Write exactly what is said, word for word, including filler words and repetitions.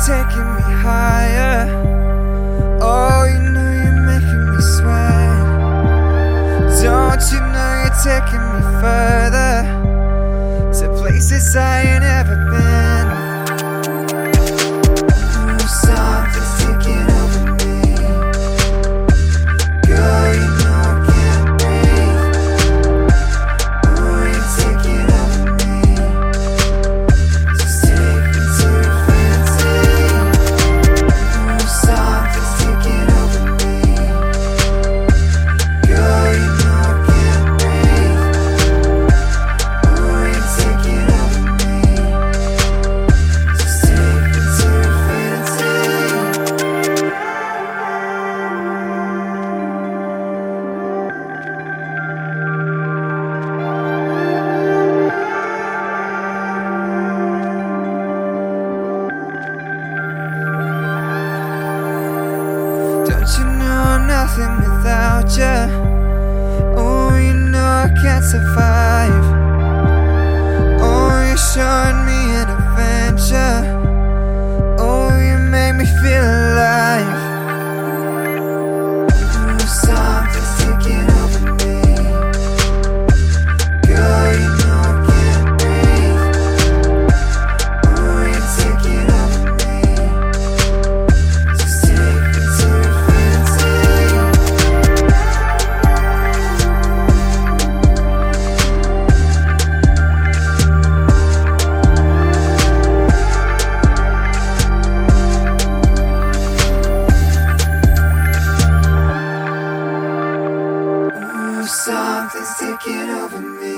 taking me higher. Oh, you know you're making me sweat. Don't you know you're taking me further, to places I ain't ever been. Ooh, something's taking over me. Girl, you know I can't breathe. Oh, you're taking over me. Just take me to infinity. Ooh, something's taking over me. Girl, you know I can't breathe. Oh, you're taking over me. Just take me to infinity. Don't you know I'm nothing without you? Oh, you know I can't survive. Oh, you're showing me an adventure. Oh, you make me feel alive. Ooh, something's taking over me. Girl, you know I can't breathe. Oh, you're taking over me. Just take me to infinity. Ooh, something's taking over me.